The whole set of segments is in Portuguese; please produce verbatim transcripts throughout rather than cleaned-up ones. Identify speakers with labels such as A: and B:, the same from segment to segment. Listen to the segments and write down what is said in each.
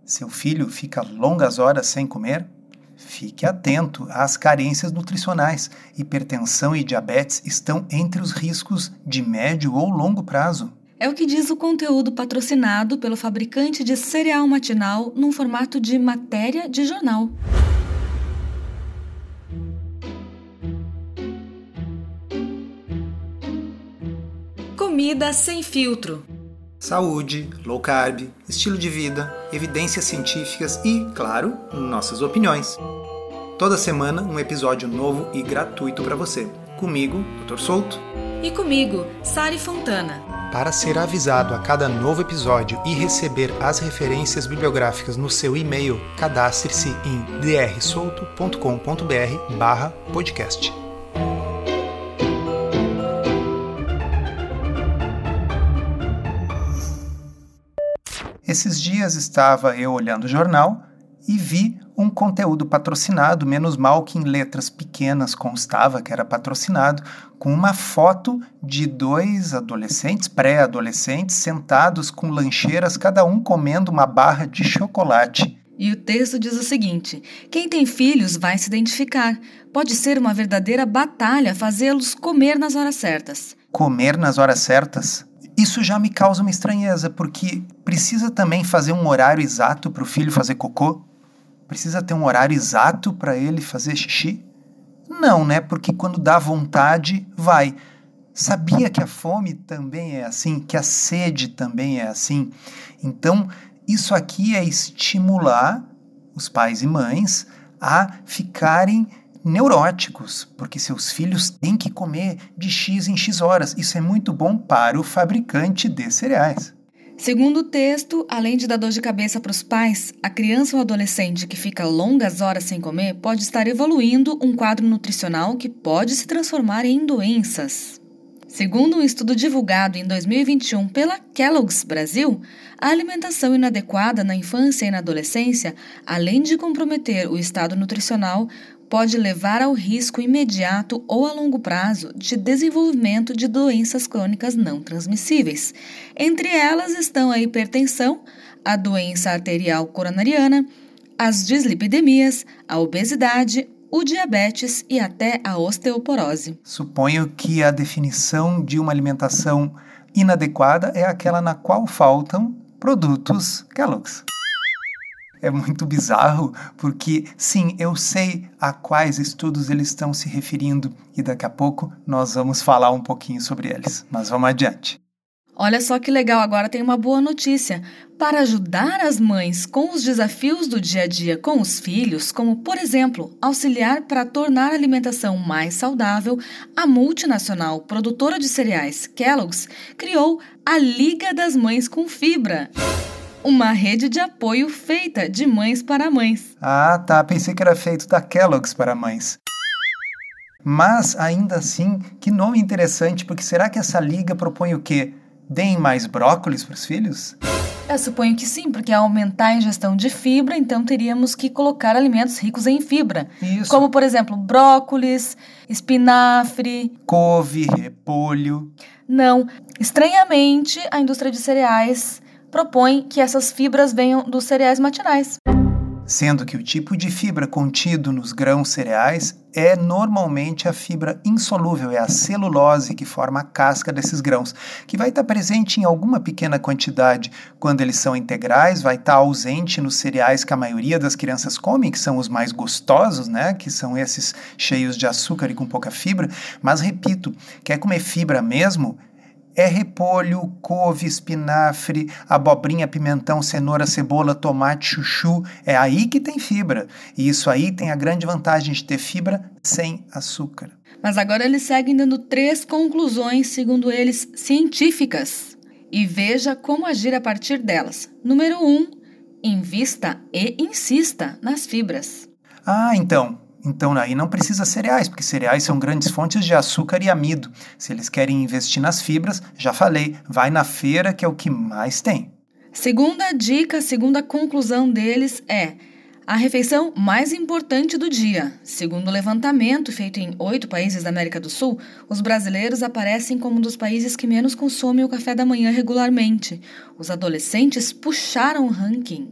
A: Seu filho fica longas horas sem comer? Fique atento às carências nutricionais. Hipertensão e diabetes estão entre os riscos de médio ou longo prazo.
B: É o que diz o conteúdo patrocinado pelo fabricante de cereal matinal num formato de matéria de jornal. Comida sem filtro.
A: Saúde, low carb, estilo de vida, evidências científicas e, claro, nossas opiniões. Toda semana um episódio novo e gratuito para você. Comigo, doutor Souto.
B: E comigo, Sari Fontana.
A: Para ser avisado a cada novo episódio e receber as referências bibliográficas no seu e-mail, cadastre-se em d r souto ponto com ponto b r barra podcast. Esses dias estava eu olhando o jornal e vi um conteúdo patrocinado, menos mal que em letras pequenas constava que era patrocinado, com uma foto de dois adolescentes, pré-adolescentes, sentados com lancheiras, cada um comendo uma barra de chocolate.
B: E o texto diz o seguinte: quem tem filhos vai se identificar. Pode ser uma verdadeira batalha fazê-los comer nas horas certas.
A: Comer nas horas certas? Isso já me causa uma estranheza, porque precisa também fazer um horário exato para o filho fazer cocô? Precisa ter um horário exato para ele fazer xixi? Não, né? Porque quando dá vontade, vai. Sabia que a fome também é assim? Que a sede também é assim? Então, isso aqui é estimular os pais e mães a ficarem neuróticos, porque seus filhos têm que comer de X em X horas. Isso é muito bom para o fabricante de cereais.
B: Segundo o texto, além de dar dor de cabeça para os pais, a criança ou adolescente que fica longas horas sem comer pode estar evoluindo um quadro nutricional que pode se transformar em doenças. Segundo um estudo divulgado em dois mil e vinte e um pela Kellogg's Brasil, a alimentação inadequada na infância e na adolescência, além de comprometer o estado nutricional, pode levar ao risco imediato ou a longo prazo de desenvolvimento de doenças crônicas não transmissíveis. Entre elas estão a hipertensão, a doença arterial coronariana, as dislipidemias, a obesidade, o diabetes e até a osteoporose.
A: Suponho que a definição de uma alimentação inadequada é aquela na qual faltam produtos Kellogg's. É muito bizarro, porque, sim, eu sei a quais estudos eles estão se referindo e daqui a pouco nós vamos falar um pouquinho sobre eles. Mas vamos adiante.
B: Olha só que legal, agora tem uma boa notícia. Para ajudar as mães com os desafios do dia a dia com os filhos, como, por exemplo, auxiliar para tornar a alimentação mais saudável, a multinacional produtora de cereais Kellogg's criou a Liga das Mães com Fibra. Uma rede de apoio feita de mães para mães.
A: Ah, tá. Pensei que era feito da Kellogg's para mães. Mas, ainda assim, que nome interessante, porque será que essa liga propõe o quê? Deem mais brócolis para os filhos?
B: Eu suponho que sim, porque ao aumentar a ingestão de fibra, então teríamos que colocar alimentos ricos em fibra.
A: Isso.
B: Como, por exemplo, brócolis, espinafre...
A: couve, repolho...
B: Não. Estranhamente, a indústria de cereais propõe que essas fibras venham dos cereais matinais.
A: Sendo que o tipo de fibra contido nos grãos cereais é normalmente a fibra insolúvel, é a celulose que forma a casca desses grãos, que vai estar presente em alguma pequena quantidade quando eles são integrais, vai estar ausente nos cereais que a maioria das crianças come, que são os mais gostosos, né? Que são esses cheios de açúcar e com pouca fibra. Mas repito, quer comer fibra mesmo? É repolho, couve, espinafre, abobrinha, pimentão, cenoura, cebola, tomate, chuchu. É aí que tem fibra. E isso aí tem a grande vantagem de ter fibra sem açúcar.
B: Mas agora eles seguem dando três conclusões, segundo eles, científicas. E veja como agir a partir delas. Número um, invista e insista nas fibras.
A: Ah, então... Então, aí não precisa cereais, porque cereais são grandes fontes de açúcar e amido. Se eles querem investir nas fibras, já falei, vai na feira que é o que mais tem.
B: Segunda dica, segunda conclusão deles é a refeição mais importante do dia. Segundo o levantamento feito em oito países da América do Sul, os brasileiros aparecem como um dos países que menos consomem o café da manhã regularmente. Os adolescentes puxaram o ranking.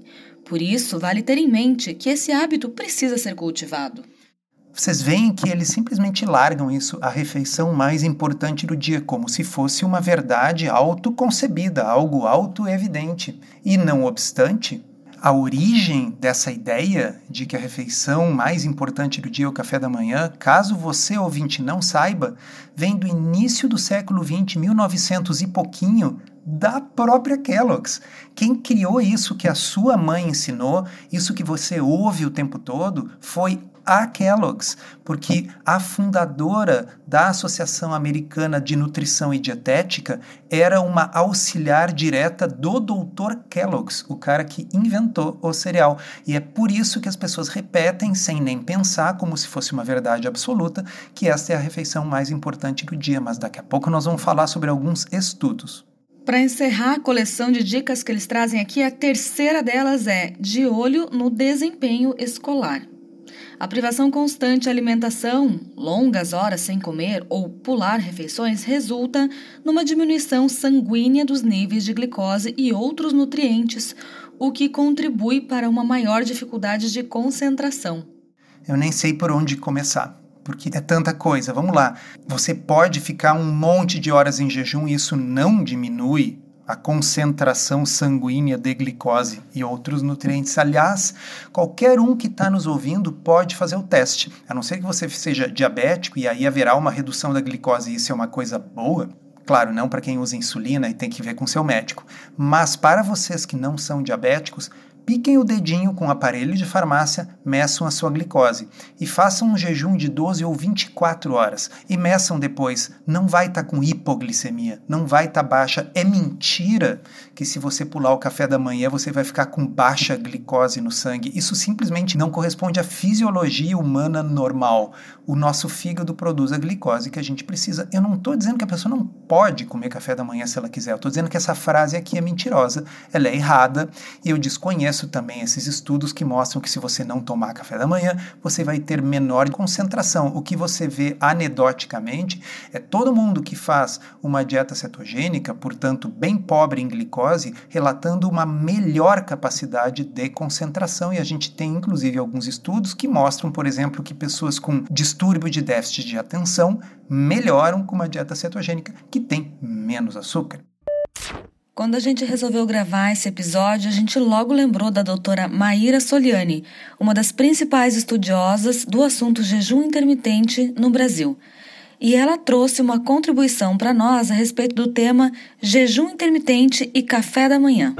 B: Por isso, vale ter em mente que esse hábito precisa ser cultivado.
A: Vocês veem que eles simplesmente largam isso, a refeição mais importante do dia, como se fosse uma verdade autoconcebida, algo auto-evidente. E não obstante, a origem dessa ideia de que a refeição mais importante do dia é o café da manhã, caso você, ouvinte, não saiba, vem do início do século vinte, mil e novecentos e pouquinho, da própria Kellogg's. Quem criou isso que a sua mãe ensinou, isso que você ouve o tempo todo, foi a Kellogg's, porque a fundadora da Associação Americana de Nutrição e Dietética era uma auxiliar direta do doutor Kellogg's, o cara que inventou o cereal. E é por isso que as pessoas repetem, sem nem pensar, como se fosse uma verdade absoluta, que esta é a refeição mais importante do dia. Mas daqui a pouco nós vamos falar sobre alguns estudos.
B: Para encerrar a coleção de dicas que eles trazem aqui, a terceira delas é de olho no desempenho escolar. A privação constante de alimentação, longas horas sem comer ou pular refeições resulta numa diminuição sanguínea dos níveis de glicose e outros nutrientes, o que contribui para uma maior dificuldade de concentração.
A: Eu nem sei por onde começar, porque é tanta coisa. Vamos lá. Você pode ficar um monte de horas em jejum e isso não diminui a concentração sanguínea de glicose e outros nutrientes. Aliás, qualquer um que está nos ouvindo pode fazer o teste. A não ser que você seja diabético e aí haverá uma redução da glicose e isso é uma coisa boa. Claro, não para quem usa insulina e tem que ver com seu médico. Mas para vocês que não são diabéticos, piquem o dedinho com um aparelho de farmácia, meçam a sua glicose e façam um jejum de doze ou vinte e quatro horas e meçam depois. Não vai estar tá com hipoglicemia, não vai estar tá baixa. É mentira que se você pular o café da manhã você vai ficar com baixa glicose no sangue. Isso simplesmente não corresponde à fisiologia humana normal. O nosso fígado produz a glicose que a gente precisa. Eu não estou dizendo que a pessoa não pode comer café da manhã se ela quiser. Eu estou dizendo que essa frase aqui é mentirosa, ela é errada e eu desconheço também esses estudos que mostram que se você não tomar café da manhã, você vai ter menor concentração. O que você vê anedoticamente é todo mundo que faz uma dieta cetogênica, portanto bem pobre em glicose, relatando uma melhor capacidade de concentração. E a gente tem inclusive alguns estudos que mostram, por exemplo, que pessoas com distúrbio de déficit de atenção melhoram com uma dieta cetogênica que tem menos açúcar.
B: Quando a gente resolveu gravar esse episódio, a gente logo lembrou da doutora Maíra Soliani, uma das principais estudiosas do assunto jejum intermitente no Brasil. E ela trouxe uma contribuição para nós a respeito do tema jejum intermitente e café da manhã.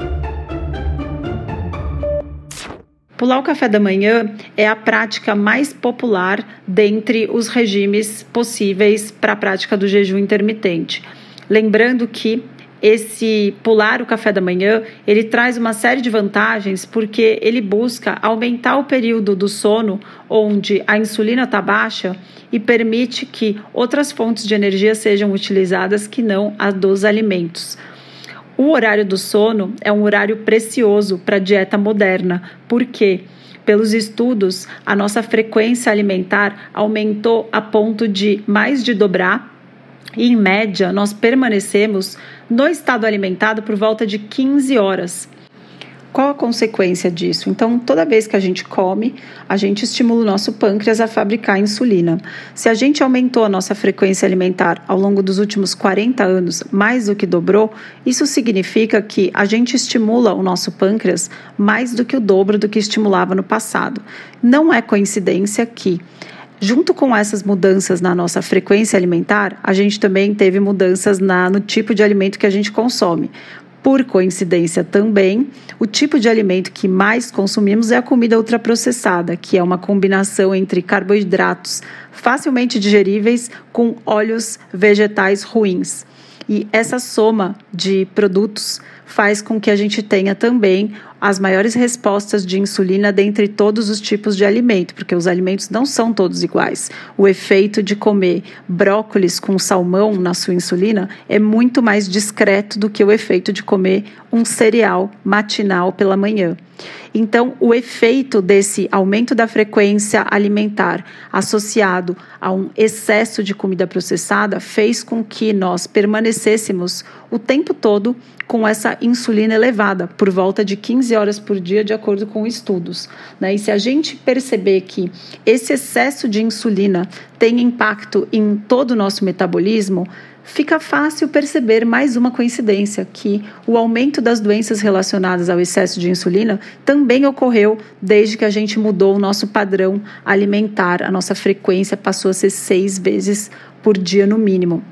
C: Pular o café da manhã é a prática mais popular dentre os regimes possíveis para a prática do jejum intermitente. Lembrando que esse pular o café da manhã, ele traz uma série de vantagens porque ele busca aumentar o período do sono onde a insulina está baixa e permite que outras fontes de energia sejam utilizadas que não a dos alimentos. O horário do sono é um horário precioso para a dieta moderna, porque, pelos estudos, a nossa frequência alimentar aumentou a ponto de mais de dobrar. E, em média, nós permanecemos no estado alimentado por volta de quinze horas. Qual a consequência disso? Então, toda vez que a gente come, a gente estimula o nosso pâncreas a fabricar insulina. Se a gente aumentou a nossa frequência alimentar ao longo dos últimos quarenta anos, mais do que dobrou, isso significa que a gente estimula o nosso pâncreas mais do que o dobro do que estimulava no passado. Não é coincidência que, junto com essas mudanças na nossa frequência alimentar, a gente também teve mudanças na, no tipo de alimento que a gente consome. Por coincidência também, o tipo de alimento que mais consumimos é a comida ultraprocessada, que é uma combinação entre carboidratos facilmente digeríveis com óleos vegetais ruins. E essa soma de produtos faz com que a gente tenha também as maiores respostas de insulina dentre todos os tipos de alimento, porque os alimentos não são todos iguais. O efeito de comer brócolis com salmão na sua insulina é muito mais discreto do que o efeito de comer um cereal matinal pela manhã. Então, o efeito desse aumento da frequência alimentar associado a um excesso de comida processada fez com que nós permanecêssemos o tempo todo com essa insulina elevada, por volta de quinze quinze horas por dia, de acordo com estudos, né? E se a gente perceber que esse excesso de insulina tem impacto em todo o nosso metabolismo, fica fácil perceber mais uma coincidência, que o aumento das doenças relacionadas ao excesso de insulina também ocorreu desde que a gente mudou o nosso padrão alimentar. A nossa frequência passou a ser seis vezes por dia no mínimo.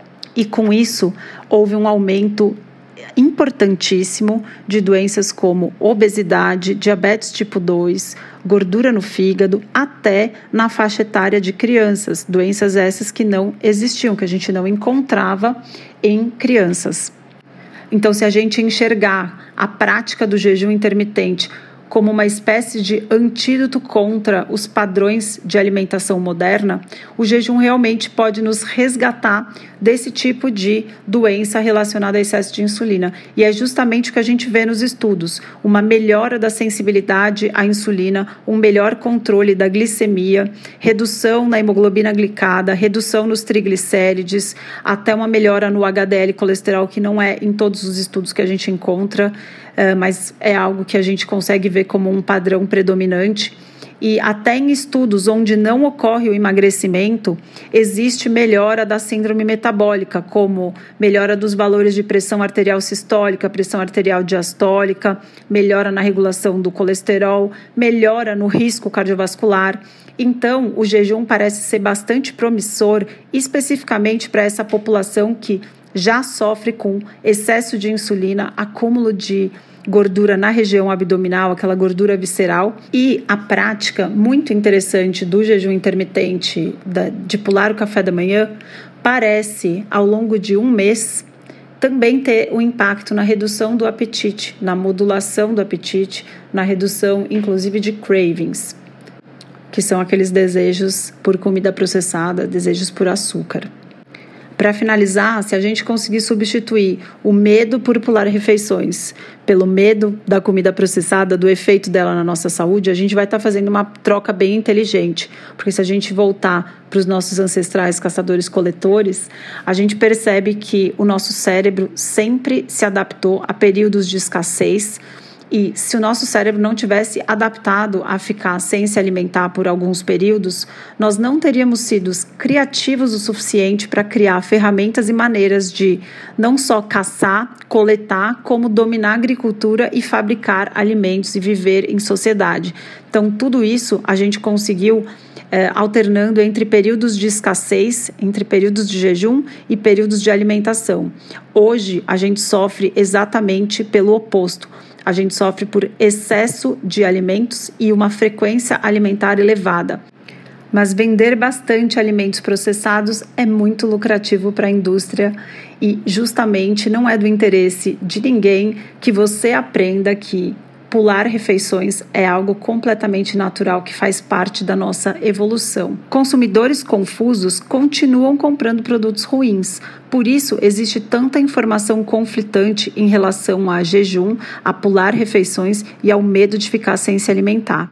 C: E com isso, houve um aumento importantíssimo de doenças como obesidade, diabetes tipo dois, gordura no fígado, até na faixa etária de crianças, doenças essas que não existiam, que a gente não encontrava em crianças. Então, se a gente enxergar a prática do jejum intermitente como uma espécie de antídoto contra os padrões de alimentação moderna, o jejum realmente pode nos resgatar desse tipo de doença relacionada a excesso de insulina. E é justamente o que a gente vê nos estudos, uma melhora da sensibilidade à insulina, um melhor controle da glicemia, redução na hemoglobina glicada, redução nos triglicérides, até uma melhora no H D L colesterol, que não é em todos os estudos que a gente encontra, Uh, mas é algo que a gente consegue ver como um padrão predominante. E até em estudos onde não ocorre o emagrecimento, existe melhora da síndrome metabólica, como melhora dos valores de pressão arterial sistólica, pressão arterial diastólica, melhora na regulação do colesterol, melhora no risco cardiovascular. Então, o jejum parece ser bastante promissor, especificamente para essa população que já sofre com excesso de insulina, acúmulo de gordura na região abdominal, aquela gordura visceral. E a prática muito interessante do jejum intermitente, de pular o café da manhã, parece, ao longo de um mês, também ter um impacto na redução do apetite, na modulação do apetite, na redução, inclusive, de cravings, que são aqueles desejos por comida processada, desejos por açúcar. Para finalizar, se a gente conseguir substituir o medo por pular refeições pelo medo da comida processada, do efeito dela na nossa saúde, a gente vai estar fazendo uma troca bem inteligente. Porque se a gente voltar para os nossos ancestrais caçadores-coletores, a gente percebe que o nosso cérebro sempre se adaptou a períodos de escassez. E se o nosso cérebro não tivesse adaptado a ficar sem se alimentar por alguns períodos, nós não teríamos sido criativos o suficiente para criar ferramentas e maneiras de não só caçar, coletar, como dominar a agricultura e fabricar alimentos e viver em sociedade. Então, tudo isso a gente conseguiu eh, alternando entre períodos de escassez, entre períodos de jejum e períodos de alimentação. Hoje, a gente sofre exatamente pelo oposto. A gente sofre por excesso de alimentos e uma frequência alimentar elevada. Mas vender bastante alimentos processados é muito lucrativo para a indústria e justamente não é do interesse de ninguém que você aprenda que pular refeições é algo completamente natural que faz parte da nossa evolução. Consumidores confusos continuam comprando produtos ruins. Por isso, existe tanta informação conflitante em relação a jejum, a pular refeições e ao medo de ficar sem se alimentar.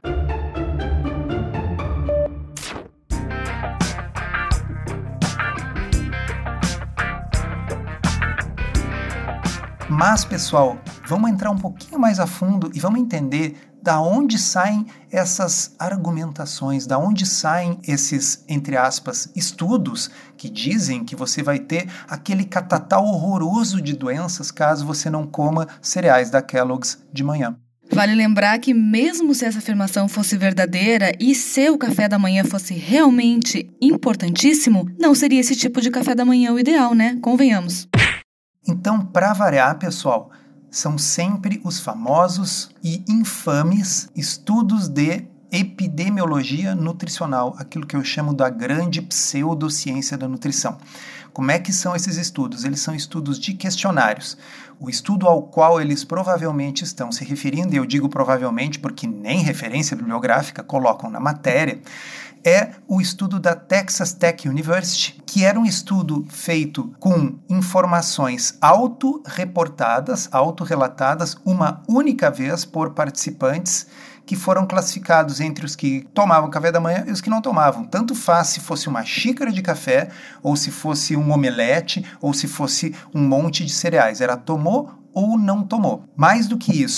A: Mas, pessoal, vamos entrar um pouquinho mais a fundo e vamos entender da onde saem essas argumentações, da onde saem esses, entre aspas, estudos que dizem que você vai ter aquele catatal horroroso de doenças caso você não coma cereais da Kellogg's de manhã.
B: Vale lembrar que mesmo se essa afirmação fosse verdadeira e se o café da manhã fosse realmente importantíssimo, não seria esse tipo de café da manhã o ideal, né? Convenhamos.
A: Então, para variar, pessoal, são sempre os famosos e infames estudos de epidemiologia nutricional, aquilo que eu chamo da grande pseudociência da nutrição. Como é que são esses estudos? Eles são estudos de questionários. O estudo ao qual eles provavelmente estão se referindo, e eu digo provavelmente porque nem referência bibliográfica colocam na matéria, é o estudo da Texas Tech University, que era um estudo feito com informações autorreportadas, autorrelatadas, uma única vez por participantes, que foram classificados entre os que tomavam café da manhã e os que não tomavam. Tanto faz se fosse uma xícara de café, ou se fosse um omelete, ou se fosse um monte de cereais. Era tomou ou não tomou. Mais do que isso,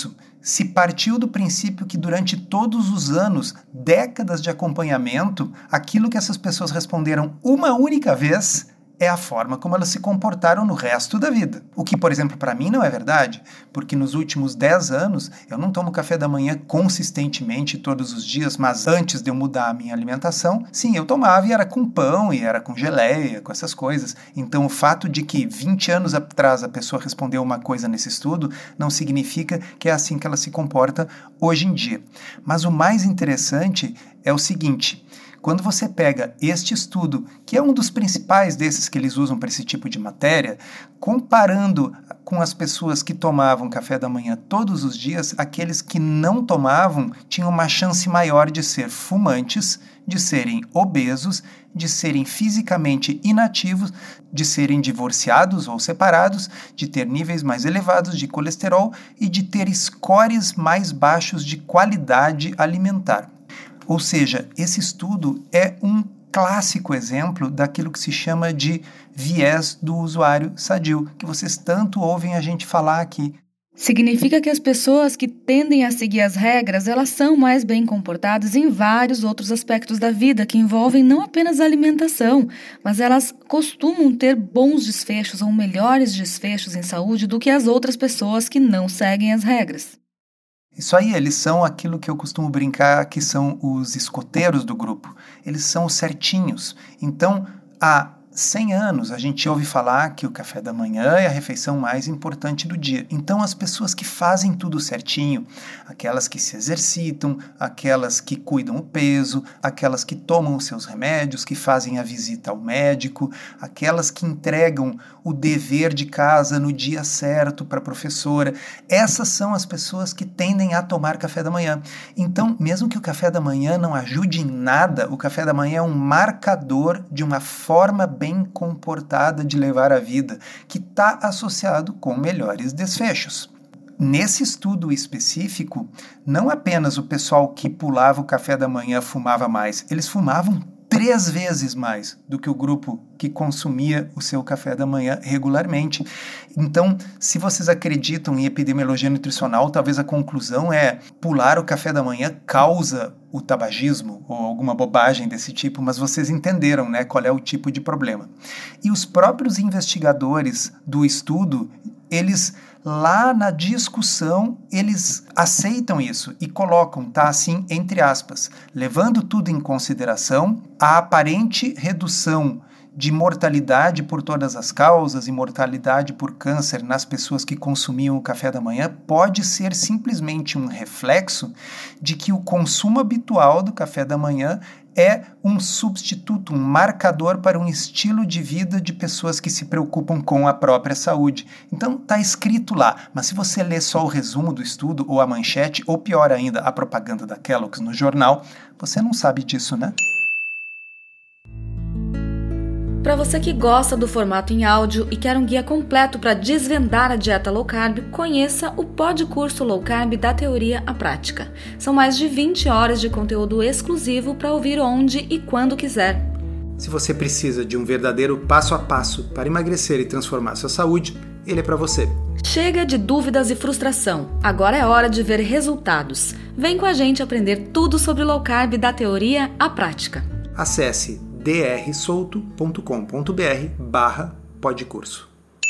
A: se partiu do princípio que durante todos os anos, décadas de acompanhamento, aquilo que essas pessoas responderam uma única vez é a forma como elas se comportaram no resto da vida. O que, por exemplo, para mim não é verdade, porque nos últimos dez anos eu não tomo café da manhã consistentemente todos os dias, mas antes de eu mudar a minha alimentação, sim, eu tomava e era com pão, e era com geleia, com essas coisas. Então o fato de que vinte anos atrás a pessoa respondeu uma coisa nesse estudo não significa que é assim que ela se comporta hoje em dia. Mas o mais interessante é o seguinte: quando você pega este estudo, que é um dos principais desses que eles usam para esse tipo de matéria, comparando com as pessoas que tomavam café da manhã todos os dias, aqueles que não tomavam tinham uma chance maior de ser fumantes, de serem obesos, de serem fisicamente inativos, de serem divorciados ou separados, de ter níveis mais elevados de colesterol e de ter scores mais baixos de qualidade alimentar. Ou seja, esse estudo é um clássico exemplo daquilo que se chama de viés do usuário sadio, que vocês tanto ouvem a gente falar aqui.
B: Significa que as pessoas que tendem a seguir as regras, elas são mais bem comportadas em vários outros aspectos da vida, que envolvem não apenas a alimentação, mas elas costumam ter bons desfechos ou melhores desfechos em saúde do que as outras pessoas que não seguem as regras.
A: Isso aí, eles são aquilo que eu costumo brincar que são os escoteiros do grupo. Eles são os certinhos. Então, há cem anos a gente ouve falar que o café da manhã é a refeição mais importante do dia. Então, as pessoas que fazem tudo certinho, aquelas que se exercitam, aquelas que cuidam o peso, aquelas que tomam os seus remédios, que fazem a visita ao médico, aquelas que entregam o dever de casa no dia certo para a professora, essas são as pessoas que tendem a tomar café da manhã. Então, mesmo que o café da manhã não ajude em nada, o café da manhã é um marcador de uma forma bem comportada de levar a vida, que está associado com melhores desfechos. Nesse estudo específico, não apenas o pessoal que pulava o café da manhã fumava mais, eles fumavam três vezes mais do que o grupo que consumia o seu café da manhã regularmente. Então, se vocês acreditam em epidemiologia nutricional, talvez a conclusão é pular o café da manhã causa o tabagismo ou alguma bobagem desse tipo, mas vocês entenderam, né, qual é o tipo de problema. E os próprios investigadores do estudo, eles lá na discussão, eles aceitam isso e colocam, tá assim, entre aspas, levando tudo em consideração, a aparente redução de mortalidade por todas as causas e mortalidade por câncer nas pessoas que consumiam o café da manhã pode ser simplesmente um reflexo de que o consumo habitual do café da manhã é um substituto, um marcador para um estilo de vida de pessoas que se preocupam com a própria saúde. Então, está escrito lá, mas se você ler só o resumo do estudo, ou a manchete, ou pior ainda, a propaganda da Kellogg's no jornal, você não sabe disso, né?
B: Para você que gosta do formato em áudio e quer um guia completo para desvendar a dieta low carb, conheça o Podcurso Low Carb da Teoria à Prática. São mais de vinte horas de conteúdo exclusivo para ouvir onde e quando quiser.
A: Se você precisa de um verdadeiro passo a passo para emagrecer e transformar sua saúde, ele é para você.
B: Chega de dúvidas e frustração. Agora é hora de ver resultados. Vem com a gente aprender tudo sobre low carb da teoria à prática.
A: Acesse drsolto.com.br barra podcurso.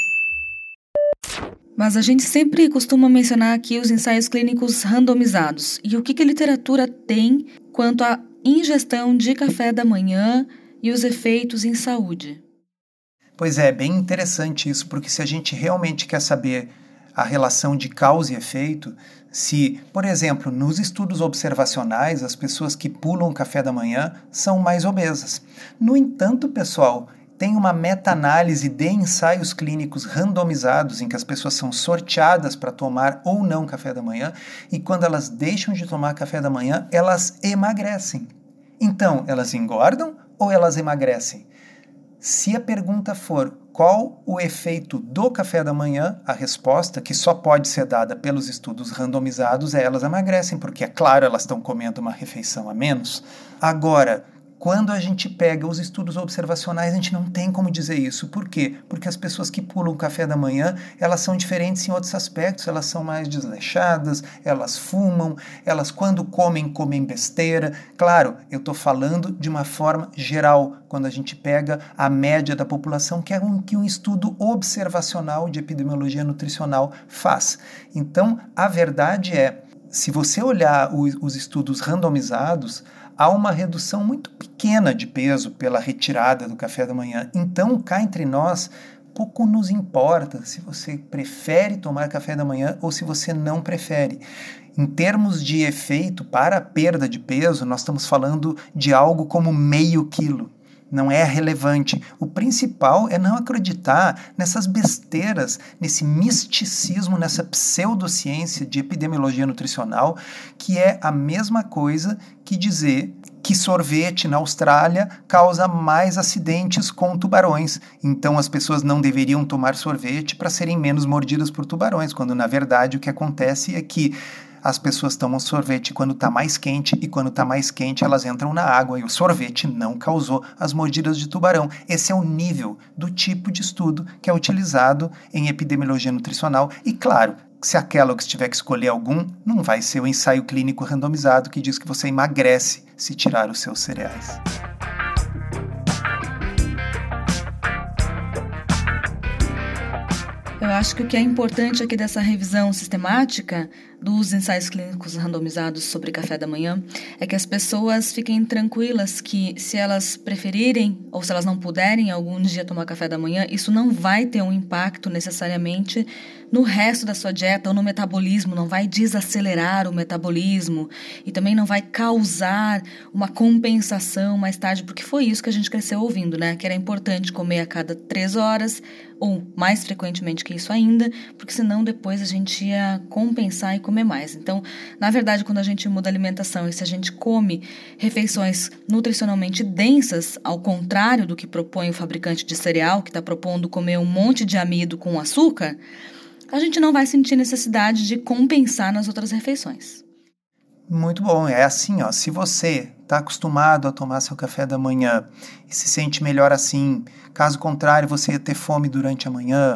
B: Mas a gente sempre costuma mencionar aqui os ensaios clínicos randomizados. E o que, que a literatura tem quanto à ingestão de café da manhã e os efeitos em saúde?
A: Pois é, bem interessante isso, porque se a gente realmente quer saber a relação de causa e efeito, se, por exemplo, nos estudos observacionais, as pessoas que pulam o café da manhã são mais obesas. No entanto, pessoal, tem uma meta-análise de ensaios clínicos randomizados em que as pessoas são sorteadas para tomar ou não café da manhã, e quando elas deixam de tomar café da manhã, elas emagrecem. Então, elas engordam ou elas emagrecem? Se a pergunta for qual o efeito do café da manhã, a resposta, que só pode ser dada pelos estudos randomizados, é elas emagrecem, porque, é claro, elas estão comendo uma refeição a menos. Agora, Quando a gente pega os estudos observacionais, a gente não tem como dizer isso. Por quê? Porque as pessoas que pulam o café da manhã, elas são diferentes em outros aspectos, elas são mais desleixadas, elas fumam, elas quando comem, comem besteira. Claro, eu estou falando de uma forma geral, quando a gente pega a média da população, que é o que um estudo observacional de epidemiologia nutricional faz. Então, a verdade é, se você olhar os, os estudos randomizados, há uma redução muito pequena de peso pela retirada do café da manhã. Então, cá entre nós, pouco nos importa se você prefere tomar café da manhã ou se você não prefere. Em termos de efeito para a perda de peso, nós estamos falando de algo como meio quilo. Não é relevante. O principal é não acreditar nessas besteiras, nesse misticismo, nessa pseudociência de epidemiologia nutricional, que é a mesma coisa que dizer que sorvete na Austrália causa mais acidentes com tubarões. Então as pessoas não deveriam tomar sorvete para serem menos mordidas por tubarões, quando na verdade o que acontece é que as pessoas tomam sorvete quando está mais quente e quando está mais quente elas entram na água e o sorvete não causou as mordidas de tubarão. Esse é o nível do tipo de estudo que é utilizado em epidemiologia nutricional e, claro, se a Kellogg's tiver que escolher algum, não vai ser o ensaio clínico randomizado que diz que você emagrece se tirar os seus cereais.
B: Eu acho que o que é importante aqui dessa revisão sistemática dos ensaios clínicos randomizados sobre café da manhã é que as pessoas fiquem tranquilas que se elas preferirem ou se elas não puderem algum dia tomar café da manhã, isso não vai ter um impacto necessariamente no resto da sua dieta ou no metabolismo, não vai desacelerar o metabolismo e também não vai causar uma compensação mais tarde, porque foi isso que a gente cresceu ouvindo, né? Que era importante comer a cada três horas ou mais frequentemente que isso ainda, porque senão depois a gente ia compensar e comer mais. Então, na verdade, quando a gente muda a alimentação e se a gente come refeições nutricionalmente densas, ao contrário do que propõe o fabricante de cereal, que está propondo comer um monte de amido com açúcar, a gente não vai sentir necessidade de compensar nas outras refeições.
A: Muito bom, é assim, ó, se você está acostumado a tomar seu café da manhã e se sente melhor assim, caso contrário você ia ter fome durante a manhã,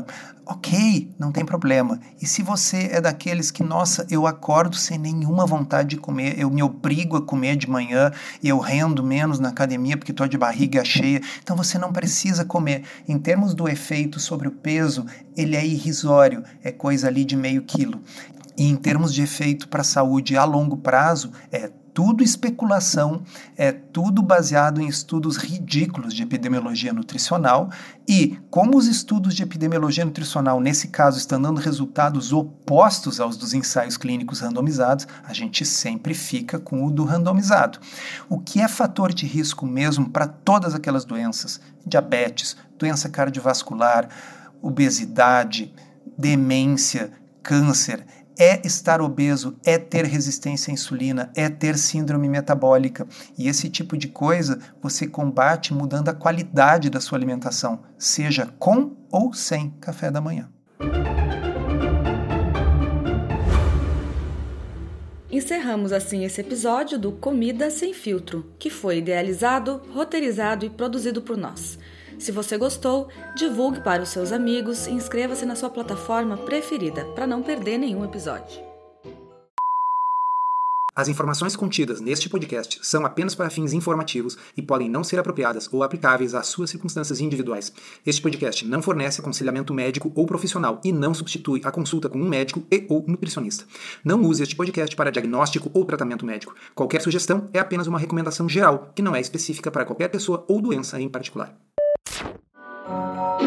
A: ok, não tem problema. E se você é daqueles que, nossa, eu acordo sem nenhuma vontade de comer, eu me obrigo a comer de manhã e eu rendo menos na academia porque estou de barriga cheia, então você não precisa comer. Em termos do efeito sobre o peso, ele é irrisório, é coisa ali de meio quilo. E em termos de efeito para a saúde a longo prazo, é tudo especulação, é tudo baseado em estudos ridículos de epidemiologia nutricional e, como os estudos de epidemiologia nutricional, nesse caso, estão dando resultados opostos aos dos ensaios clínicos randomizados, a gente sempre fica com o do randomizado. O que é fator de risco mesmo para todas aquelas doenças, diabetes, doença cardiovascular, obesidade, demência, câncer, é estar obeso, é ter resistência à insulina, é ter síndrome metabólica. E esse tipo de coisa você combate mudando a qualidade da sua alimentação, seja com ou sem café da manhã.
B: Encerramos assim esse episódio do Comida Sem Filtro, que foi idealizado, roteirizado e produzido por nós. Se você gostou, divulgue para os seus amigos e inscreva-se na sua plataforma preferida para não perder nenhum episódio.
D: As informações contidas neste podcast são apenas para fins informativos e podem não ser apropriadas ou aplicáveis às suas circunstâncias individuais. Este podcast não fornece aconselhamento médico ou profissional e não substitui a consulta com um médico e ou nutricionista. Não use este podcast para diagnóstico ou tratamento médico. Qualquer sugestão é apenas uma recomendação geral, que não é específica para qualquer pessoa ou doença em particular.